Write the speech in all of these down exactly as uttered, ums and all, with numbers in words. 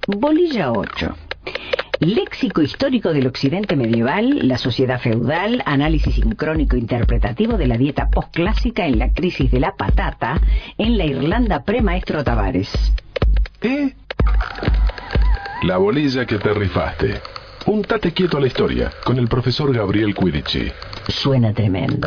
Bolilla ocho. Léxico histórico del occidente medieval, la sociedad feudal, análisis sincrónico interpretativo de la dieta postclásica en la crisis de la patata, en la Irlanda pre-Maestro Tavares. ¿Eh? La bolilla que te rifaste. Un tate quieto a la historia, con el profesor Gabriel Quirici. Suena tremendo.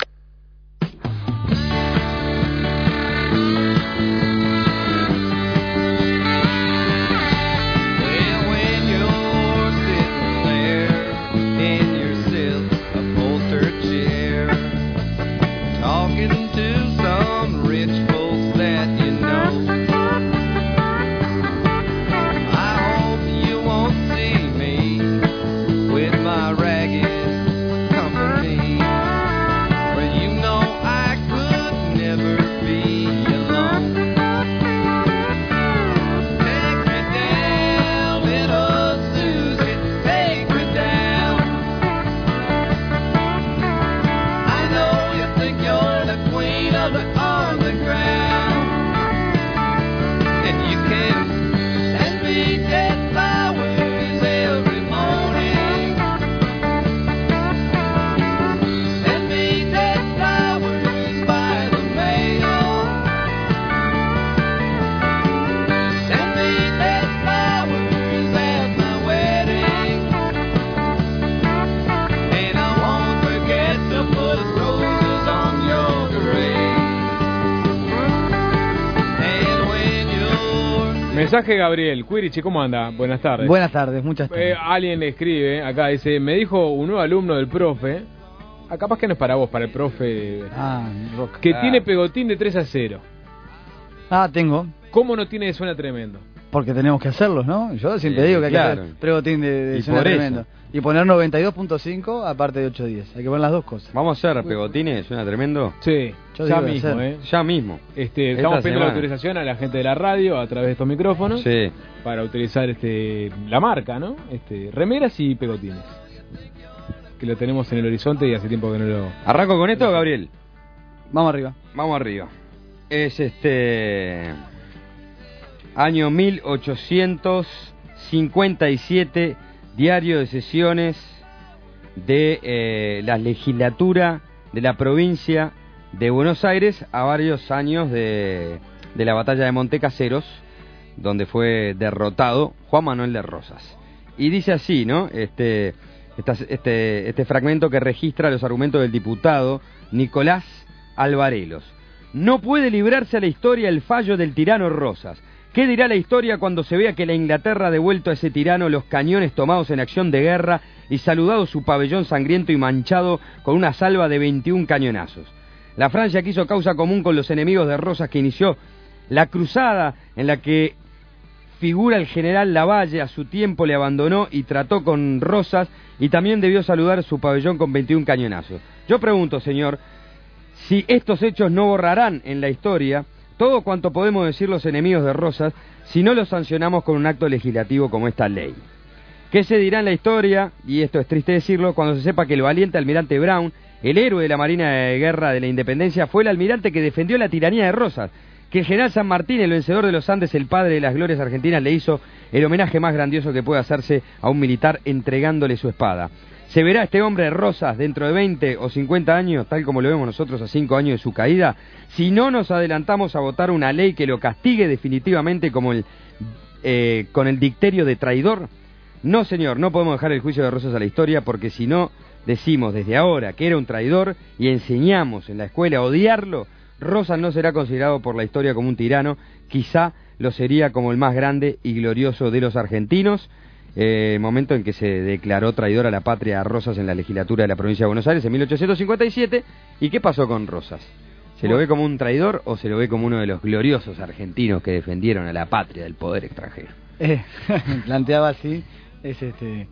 Mensaje Gabriel Quirici, ¿cómo anda? Buenas tardes. Buenas tardes, muchas tardes. Eh, alguien le escribe acá, dice, me dijo un nuevo alumno del profe, ah, capaz que no es para vos, para el profe, ah, rock. que ah. tiene pegotín de tres a cero. Ah, tengo. ¿Cómo no tiene de suena tremendo? Porque tenemos que hacerlos, ¿no? Yo siempre sí, digo que hay claro. que hacer pegotín de, de y suena por tremendo. eso. Y poner noventa y dos punto cinco aparte de ocho diez. Hay que poner las dos cosas. ¿Vamos a hacer pegotines? ¿Suena tremendo? Sí, Yo ya digo de mismo, hacer. ¿eh? Ya mismo. Este, Esta estamos pidiendo la semana. autorización a la gente de la radio a través de estos micrófonos Sí. para utilizar este la marca, ¿no? Este, remeras y pegotines. Que lo tenemos en el horizonte y hace tiempo que no lo... ¿Arranco con esto, Gabriel? Vamos arriba. Vamos arriba. Es este... año mil ochocientos cincuenta y siete, diario de sesiones de eh, la legislatura de la provincia de Buenos Aires a varios años de, de la batalla de Montecaseros, donde fue derrotado Juan Manuel de Rosas. Y dice así, ¿no? Este, esta, este, este fragmento que registra los argumentos del diputado Nicolás Alvarelos. No puede librarse a la historia el fallo del tirano Rosas. ¿Qué dirá la historia cuando se vea que la Inglaterra ha devuelto a ese tirano los cañones tomados en acción de guerra y saludado su pabellón sangriento y manchado con una salva de veintiún cañonazos? La Francia quiso causa común con los enemigos de Rosas, que inició la cruzada en la que figura el general Lavalle. A su tiempo le abandonó y trató con Rosas, y también debió saludar su pabellón con veintiún cañonazos. Yo pregunto, señor, si estos hechos no borrarán en la historia todo cuanto podemos decir los enemigos de Rosas si no los sancionamos con un acto legislativo como esta ley. ¿Qué se dirá en la historia, y esto es triste decirlo, cuando se sepa que el valiente almirante Brown, el héroe de la Marina de Guerra de la Independencia, fue el almirante que defendió la tiranía de Rosas? Que el general San Martín, el vencedor de los Andes, el padre de las glorias argentinas, le hizo el homenaje más grandioso que puede hacerse a un militar entregándole su espada. ¿Se verá este hombre de Rosas dentro de veinte o cincuenta años, tal como lo vemos nosotros a cinco años de su caída, si no nos adelantamos a votar una ley que lo castigue definitivamente como el, eh, con el dicterio de traidor? No, señor, no podemos dejar el juicio de Rosas a la historia, porque si no decimos desde ahora que era un traidor y enseñamos en la escuela a odiarlo, Rosas no será considerado por la historia como un tirano, quizá lo sería como el más grande y glorioso de los argentinos. Eh, momento en que se declaró traidor a la patria a Rosas en la legislatura de la provincia de Buenos Aires en mil ochocientos cincuenta y siete. ¿Y qué pasó con Rosas? ¿Se lo ve como un traidor o se lo ve como uno de los gloriosos argentinos que defendieron a la patria del poder extranjero? Eh, planteaba así, es este...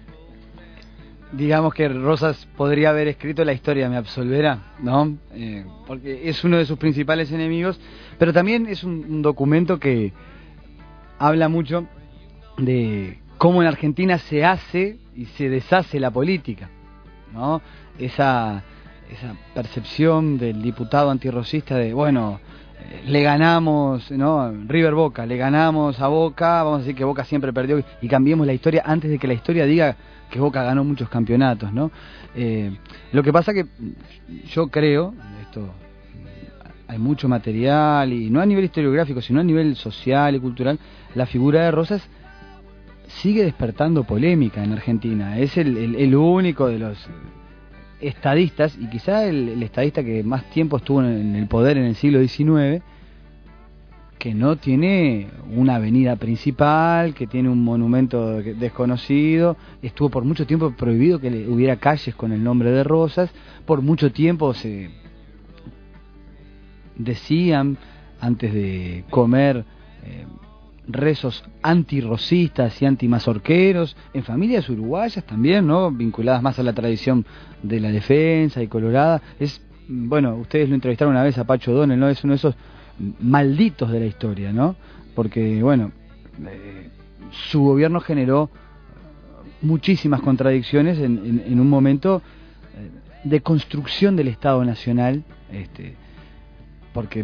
digamos que Rosas podría haber escrito la historia, me absolverá, ¿no? Eh, porque es uno de sus principales enemigos, pero también es un, un documento que habla mucho de cómo en Argentina se hace y se deshace la política, ¿no? Esa, esa percepción del diputado antirrosista de, bueno, le ganamos, ¿no? River Boca, le ganamos a Boca, vamos a decir que Boca siempre perdió y cambiemos la historia antes de que la historia diga que Boca ganó muchos campeonatos, ¿no? Eh, lo que pasa que yo creo, esto hay mucho material, y no a nivel historiográfico, sino a nivel social y cultural, la figura de Rosas sigue despertando polémica en Argentina. Es el, el, el único de los estadistas, y quizá el, el estadista que más tiempo estuvo en el poder en el siglo diecinueve, que no tiene una avenida principal, que tiene un monumento desconocido. Estuvo por mucho tiempo prohibido que le hubiera calles con el nombre de Rosas. Por mucho tiempo se decían, antes de comer, eh, rezos antirrosistas y antimazorqueros en familias uruguayas también, ¿no? Vinculadas más a la tradición de la defensa y colorada. Es, bueno, ustedes lo entrevistaron una vez a Pacho O'Donnell, ¿no? Es uno de esos malditos de la historia, ¿no? Porque, bueno, eh, su gobierno generó muchísimas contradicciones en, en, en un momento eh, de construcción del Estado Nacional, este, porque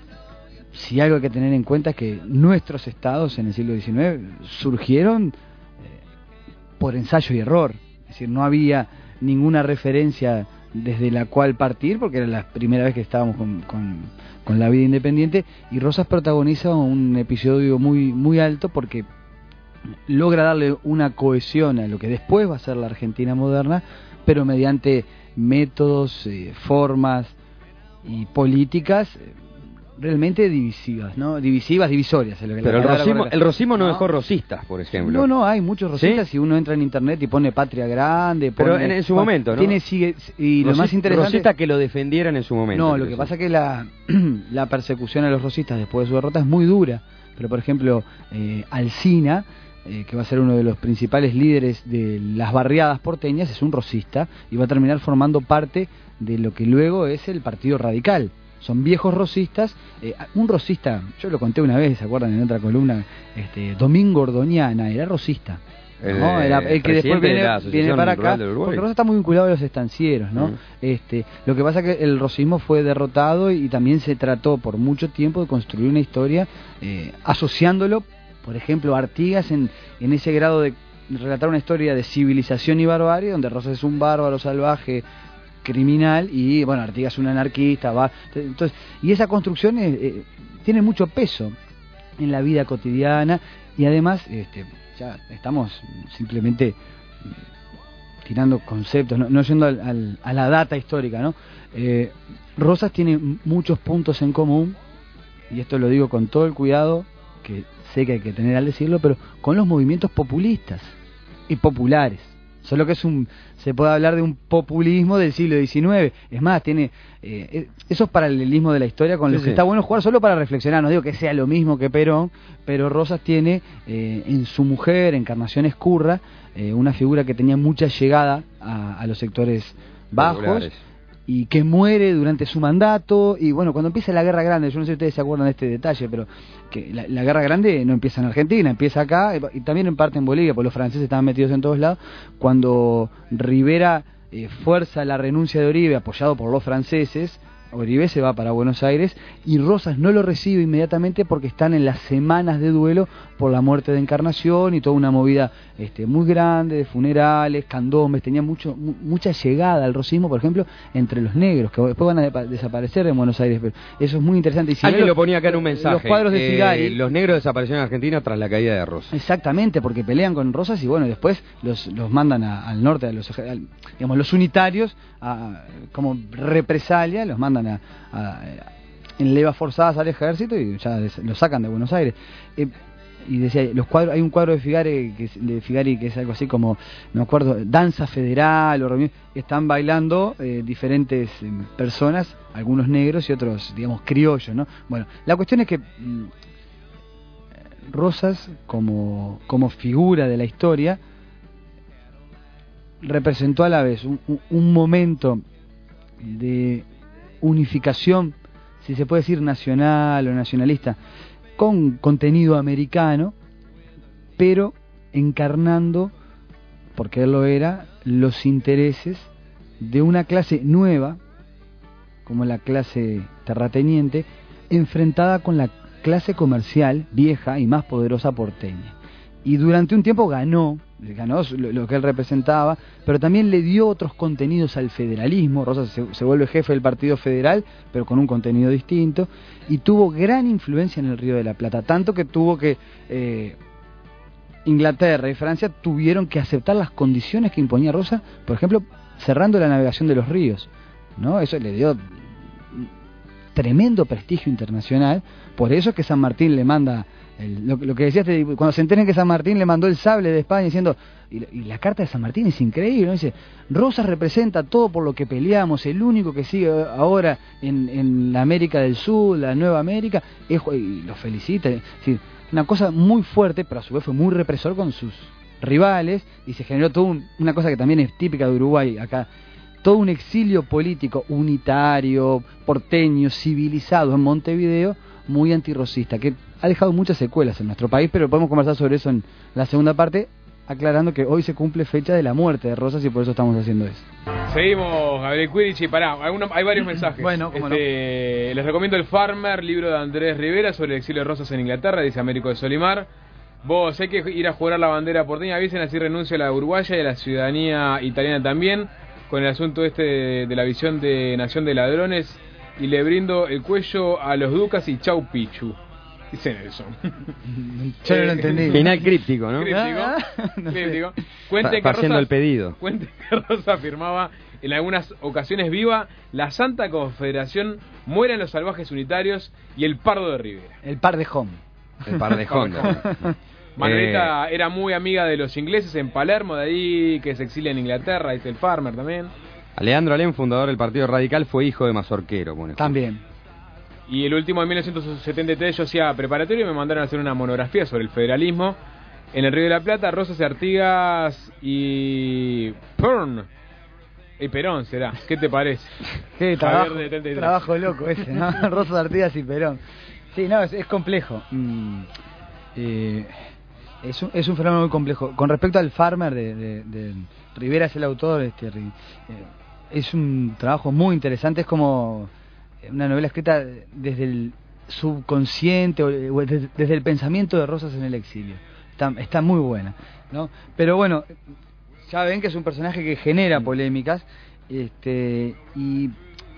si algo hay que tener en cuenta es que nuestros estados en el siglo diecinueve surgieron eh, por ensayo y error, es decir, no había ninguna referencia desde la cual partir, porque era la primera vez que estábamos con, con, con la vida independiente, y Rosas protagoniza un episodio muy, muy alto porque logra darle una cohesión a lo que después va a ser la Argentina moderna, pero mediante métodos, eh, formas y políticas eh, realmente divisivas, ¿no? Divisivas, divisorias. Es lo que Pero la el palabra rosismo, correcta. el rosismo no, No. dejó rosistas, por ejemplo. No, no, hay muchos rosistas. ¿Sí? Si uno entra en internet y pone Patria Grande, pone, Pero en, en su bueno, momento, ¿no? Tiene, sigue, y lo Rosi- más interesante... Rosistas que lo defendieran en su momento. No, lo que pasa es que la, la persecución a los rosistas después de su derrota es muy dura. Pero, por ejemplo, eh, Alsina, eh, que va a ser uno de los principales líderes de las barriadas porteñas, es un rosista y va a terminar formando parte de lo que luego es el Partido Radical. Son viejos rosistas. Eh, un rosista, yo lo conté una vez, ¿se acuerdan? En otra columna, este, Domingo Ordóñez era rosista. El, ¿no? Era el que después presidente de viene, la Asociación viene para Rural acá, del Uruguay. porque Rosa está muy vinculado a los estancieros, ¿no? Mm. Este, lo que pasa es que el rosismo fue derrotado y también se trató por mucho tiempo de construir una historia eh, asociándolo, por ejemplo, a Artigas en, en ese grado de relatar una historia de civilización y barbarie, donde Rosas es un bárbaro salvaje, criminal, y bueno, Artigas es un anarquista, va, entonces, y esa construcción es, eh, tiene mucho peso en la vida cotidiana, y además este, ya estamos simplemente tirando conceptos, no, no yendo al, al, a la data histórica, ¿no? Eh, Rosas tiene muchos puntos en común, y esto lo digo con todo el cuidado que sé que hay que tener al decirlo, pero con los movimientos populistas y populares. Solo que es un, se puede hablar de un populismo del siglo diecinueve. Es más, tiene eh, esos paralelismos de la historia con los sí, que sí. está bueno jugar solo para reflexionar. No digo que sea lo mismo que Perón, pero Rosas tiene eh, en su mujer, Encarnación Escurra, eh, una figura que tenía mucha llegada a, a los sectores bajos. Populares. Y que muere durante su mandato. Y bueno, cuando empieza la Guerra Grande, yo no sé si ustedes se acuerdan de este detalle, pero que la, la Guerra Grande no empieza en Argentina, empieza acá y también en parte en Bolivia, porque los franceses estaban metidos en todos lados. Cuando Rivera eh, fuerza la renuncia de Oribe, apoyado por los franceses, Oribe se va para Buenos Aires y Rosas no lo recibe inmediatamente porque están en las semanas de duelo por la muerte de Encarnación y toda una movida este, muy grande de funerales, candombes. Tenía mucho mu mucha llegada al rosismo, por ejemplo, entre los negros, que después van a de desaparecer en Buenos Aires, pero eso es muy interesante. Y si Alguien lo, lo ponía acá en un mensaje. Los cuadros de eh, Figari. Los negros desaparecieron en Argentina tras la caída de Rosas. Exactamente, porque pelean con Rosas y bueno, después los, los mandan a, al norte, a los, a, digamos, los unitarios, a, como represalia, los mandan a, a, en levas forzadas al ejército y ya los sacan de Buenos Aires. Eh, y decía, los cuadros, hay un cuadro de Figari que es, de Figari que es algo así como, no me acuerdo, danza federal, o están bailando eh, diferentes eh, personas, algunos negros y otros, digamos, criollos, ¿no? Bueno, la cuestión es que mmm, Rosas, como, como figura de la historia, representó a la vez un, un, un momento de unificación, si se puede decir nacional o nacionalista, con contenido americano, pero encarnando, porque él lo era, los intereses de una clase nueva, como la clase terrateniente, enfrentada con la clase comercial vieja y más poderosa porteña. Y durante un tiempo ganó, ganó lo, lo que él representaba, pero también le dio otros contenidos al federalismo. Rosas se, se vuelve jefe del Partido Federal, pero con un contenido distinto, y tuvo gran influencia en el Río de la Plata, tanto que tuvo que... Eh, Inglaterra y Francia tuvieron que aceptar las condiciones que imponía Rosa, por ejemplo, cerrando la navegación de los ríos, ¿no? Eso le dio tremendo prestigio internacional. Por eso es que San Martín le manda el, lo, lo que decías, cuando se enteren que San Martín le mandó el sable de España diciendo, y, y la carta de San Martín es increíble, ¿no? Dice, Rosas representa todo por lo que peleamos, el único que sigue ahora en, en la América del Sur, la Nueva América, es, y lo felicita, es decir, una cosa muy fuerte, pero a su vez fue muy represor con sus rivales, y se generó toda un, una cosa que también es típica de Uruguay acá, todo un exilio político unitario, porteño, civilizado en Montevideo, muy antirrosista, que ha dejado muchas secuelas en nuestro país, pero podemos conversar sobre eso en la segunda parte, aclarando que hoy se cumple fecha de la muerte de Rosas y por eso estamos haciendo eso. Seguimos, Gabriel Quidici, pará, alguna, hay varios mensajes. Bueno, cómo este, no. Les recomiendo El Farmer, libro de Andrés Rivera sobre el exilio de Rosas en Inglaterra, dice Américo de Solimar. Vos, hay que ir a jurar la bandera porteña, avisen, así renuncio a la uruguaya y a la ciudadanía italiana también, con el asunto este de, de la visión de Nación de Ladrones, y le brindo el cuello a los Ducas y chau Pichu. Dice Nelson. Yo no lo entendí. Final críptico, ¿no? Críptico. Ah, no críptico. sé. Cuente que Haciendo Rosa, el pedido. Cuente que Rosa afirmaba en algunas ocasiones viva la Santa Confederación, mueran los salvajes unitarios y el Pardo de Rivera. El par de home. El par de Honda. Margarita eh... era muy amiga de los ingleses en Palermo, de ahí que se exilia en Inglaterra, dice el Farmer también. Leandro Alem, fundador del Partido Radical, fue hijo de mazorquero. Bueno, también. Y el último en mil novecientos setenta y tres yo hacía preparatorio y me mandaron a hacer una monografía sobre el federalismo en el Río de la Plata, Rosas y Artigas y Perón. Y Perón será, ¿qué te parece? Qué trabajo, trabajo loco ese, ¿no? Rosas, Artigas y Perón. Sí, no, es, es complejo. Mm, eh, es, un, es un fenómeno muy complejo. Con respecto al Farmer de, de, de Rivera, es el autor, este, eh, es un trabajo muy interesante, es como una novela escrita desde el subconsciente o desde, desde el pensamiento de Rosas en el exilio. Está, está muy buena, ¿no? Pero bueno, ya ven que es un personaje que genera polémicas, este, y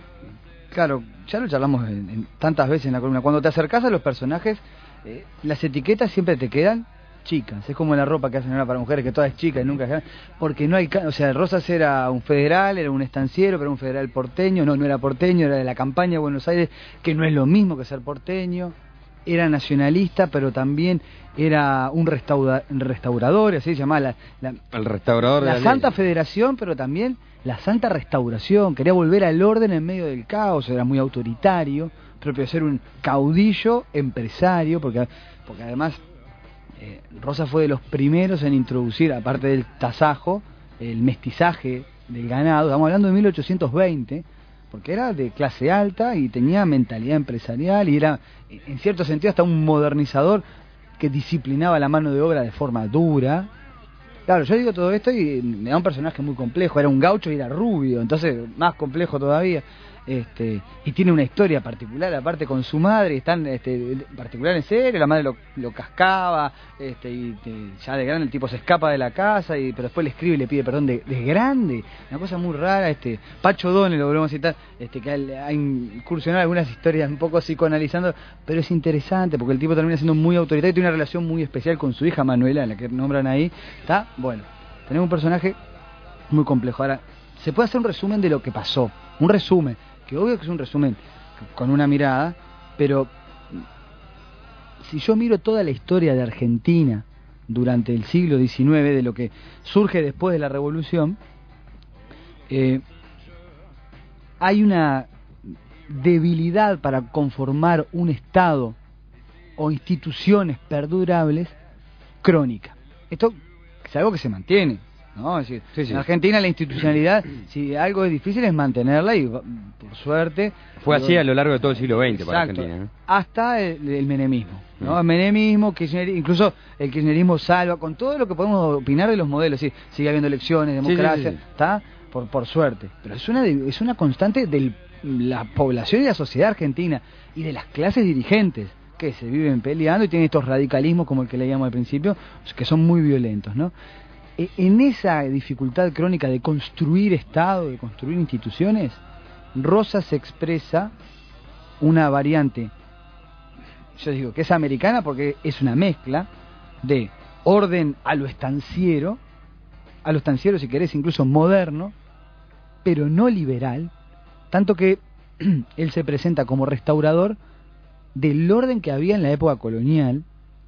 claro, ya lo charlamos en, en tantas veces en la columna. Cuando te acercás a los personajes, eh, las etiquetas siempre te quedan chicas. Es como la ropa que hacen ahora para mujeres, que toda es chica y nunca es grande, porque no hay, o sea, Rosas era un federal, era un estanciero, pero un federal porteño, no, no era porteño, era de la campaña de Buenos Aires, que no es lo mismo que ser porteño. Era nacionalista, pero también era un restaura, restaurador, así se llamaba la, la, el restaurador la de la Santa ley. Federación, pero también la Santa Restauración. Quería volver al orden en medio del caos, era muy autoritario, propio de ser un caudillo empresario, porque, porque además eh, Rosas fue de los primeros en introducir, aparte del tasajo, el mestizaje del ganado. Estamos hablando de mil ochocientos veinte, porque era de clase alta y tenía mentalidad empresarial y era, en cierto sentido, hasta un modernizador que disciplinaba la mano de obra de forma dura. Claro, yo digo todo esto y me da un personaje muy complejo, era un gaucho y era rubio, entonces más complejo todavía. Este, y tiene una historia particular, aparte con su madre, están este, particular en serio, la madre lo, lo cascaba, este, y te, ya de grande el tipo se escapa de la casa, y pero después le escribe y le pide perdón de, de grande, una cosa muy rara. Este, Pacho Donne, lo volvemos a citar, este, que ha, ha incursionado algunas historias un poco psicoanalizando, pero es interesante porque el tipo termina siendo muy autoritario y tiene una relación muy especial con su hija Manuela, la que nombran ahí. Está bueno, tenemos un personaje muy complejo. Ahora, se puede hacer un resumen de lo que pasó, un resumen, que obvio que es un resumen con una mirada, pero si yo miro toda la historia de Argentina durante el siglo diecinueve, de lo que surge después de la Revolución, eh, hay una debilidad para conformar un Estado o instituciones perdurables crónica. Esto es algo que se mantiene, ¿no? Es decir, sí, sí. En Argentina la institucionalidad, si algo es difícil es mantenerla, y por suerte fue así a lo largo de todo el siglo veinte. Exacto, para Argentina, ¿no? Hasta el, el menemismo, ¿no? Mm. El menemismo, Kirchner, incluso el kirchnerismo salva, con todo lo que podemos opinar de los modelos, sí, sigue habiendo elecciones, democracia, sí, sí, sí. está por por suerte, pero es una es una constante del la población y la sociedad argentina y de las clases dirigentes que se viven peleando y tienen estos radicalismos como el que leíamos al principio, que son muy violentos, ¿no? En esa dificultad crónica de construir Estado, de construir instituciones, Rosas expresa una variante, yo digo que es americana porque es una mezcla de orden a lo estanciero, a lo estanciero si querés incluso moderno, pero no liberal, tanto que él se presenta como restaurador del orden que había en la época colonial,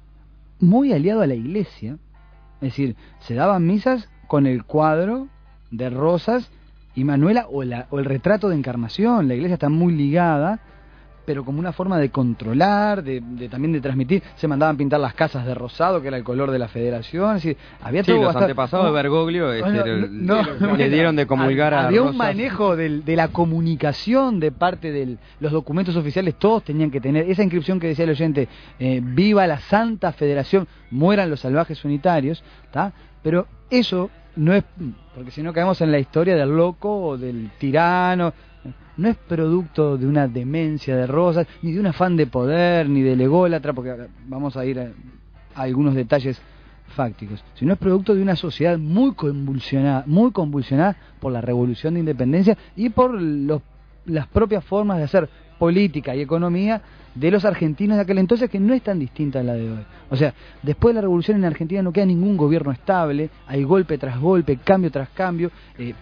muy aliado a la Iglesia. Es decir, se daban misas con el cuadro de Rosas y Manuela o, la, o el retrato de Encarnación. La Iglesia está muy ligada, pero como una forma de controlar, de, de también de transmitir. Se mandaban pintar las casas de rosado, que era el color de la Federación. Es decir, había sí, todo los bastante... antepasados de Bergoglio este, no, no, le, le dieron de comulgar a había Rosas. Un manejo del, de la comunicación de parte de los documentos oficiales, todos tenían que tener esa inscripción que decía el oyente, eh, viva la Santa Federación, mueran los salvajes unitarios, ¿tá? Pero eso no es, porque si no caemos en la historia del loco o del tirano, no es producto de una demencia de Rosas, ni de un afán de poder, ni del ególatra, porque vamos a ir a, a algunos detalles fácticos, sino es producto de una sociedad muy convulsionada, muy convulsionada por la revolución de independencia y por los, las propias formas de hacer política y economía de los argentinos de aquel entonces, que no es tan distinta a la de hoy. O sea, después de la revolución en Argentina no queda ningún gobierno estable, hay golpe tras golpe, cambio tras cambio, eh,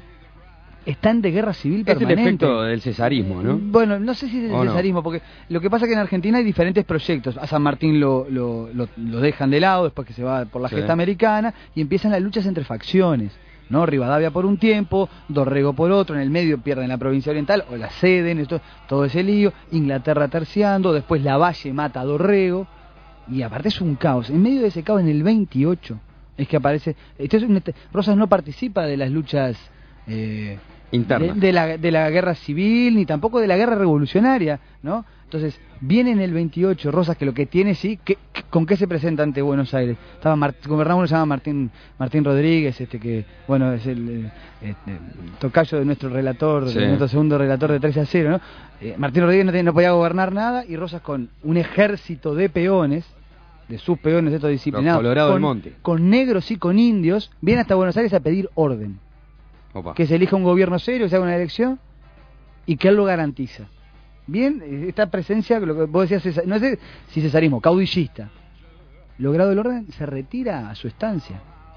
están de guerra civil permanente. Es el efecto del cesarismo, ¿no? Bueno, no sé si del cesarismo, no? porque lo que pasa es que en Argentina hay diferentes proyectos. A San Martín lo, lo, lo, lo dejan de lado después que se va por la sí. gesta americana y empiezan las luchas entre facciones, ¿no? Rivadavia por un tiempo, Dorrego por otro, en el medio pierden la provincia oriental o la ceden, esto, todo ese lío, Inglaterra terciando, después Lavalle mata a Dorrego y aparte es un caos. En medio de ese caos, en el veintiocho es que aparece, entonces Rosas no participa de las luchas eh, internas de, de, la, de la guerra civil ni tampoco de la guerra revolucionaria, ¿no? Entonces viene en el veintiocho Rosas, que lo que tiene sí, que, que, ¿con qué se presenta ante Buenos Aires? Estaba Mart, gobernaba uno que se llama Martín Martín Rodríguez, este que bueno es el este, tocayo de nuestro relator, sí. de nuestro segundo relator de trece a cero, ¿no? Eh, Martín Rodríguez no, tenía, no podía gobernar nada y Rosas con un ejército de peones, de sus peones estos disciplinados, Colorado con, del Monte, con negros y con indios, viene hasta Buenos Aires a pedir orden. Opa. Que se elija un gobierno serio, que se haga una elección y que él lo garantiza. Bien, esta presencia, lo que vos decías, no sé si cesarismo, caudillista, logrado el orden, se retira a su estancia.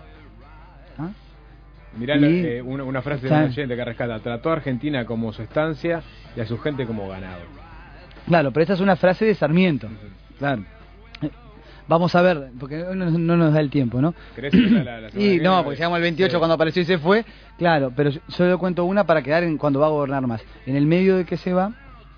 ¿Ah? Mirá y, eh, una, una frase de un oyente que rescata: trató a Argentina como su estancia y a su gente como ganado. Claro, pero esta es una frase de Sarmiento. Uh-huh. Claro. Vamos a ver, porque no, no nos da el tiempo, ¿no? ¿Crees que la, la y no, porque llegamos al veintiocho sí. cuando apareció y se fue, claro, pero solo cuento una para quedar en cuando va a gobernar más. En el medio de que se va,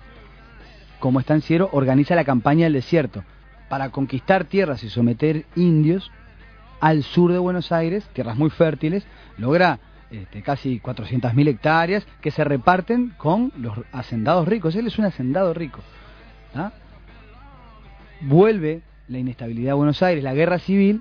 como estanciero, organiza la campaña del desierto para conquistar tierras y someter indios al sur de Buenos Aires, tierras muy fértiles, logra este, casi cuatrocientas mil hectáreas que se reparten con los hacendados ricos. Él es un hacendado rico, ¿ah? Vuelve la inestabilidad de Buenos Aires, la guerra civil,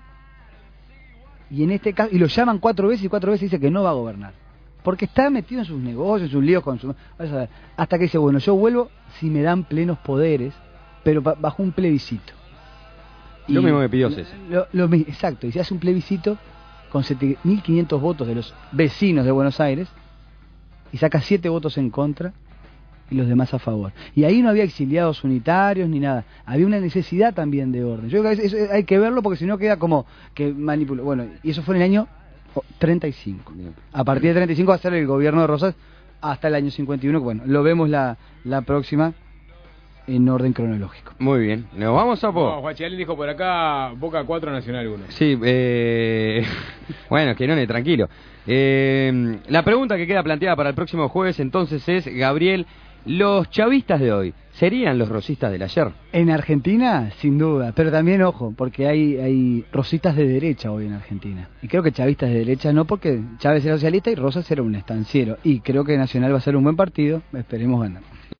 y en este caso, y lo llaman cuatro veces y cuatro veces dice que no va a gobernar, porque está metido en sus negocios, en sus líos con su... hasta que dice, bueno, yo vuelvo si me dan plenos poderes, pero bajo un plebiscito. Lo y mismo que pidió César. Lo, lo, lo, exacto, y se hace un plebiscito con siete mil quinientos votos de los vecinos de Buenos Aires, y saca siete votos en contra, y los demás a favor. Y ahí no había exiliados unitarios ni nada. Había una necesidad también de orden. Yo creo que eso hay que verlo porque si no queda como que manipuló. Bueno, y eso fue en el año treinta y cinco. Bien. A partir de treinta y cinco va a ser el gobierno de Rosas hasta el año cincuenta y uno. Bueno, lo vemos la, la próxima en orden cronológico. Muy bien. ¿Nos vamos a po? No, Guachialín dijo por acá Boca cuatro, Nacional uno. Sí, eh... bueno, que no, tranquilo. Eh, la pregunta que queda planteada para el próximo jueves entonces es, Gabriel, ¿los chavistas de hoy serían los rosistas del ayer? En Argentina, sin duda, pero también, ojo, porque hay, hay rosistas de derecha hoy en Argentina. Y creo que chavistas de derecha no, porque Chávez era socialista y Rosas era un estanciero. Y creo que Nacional va a ser un buen partido, esperemos ganar.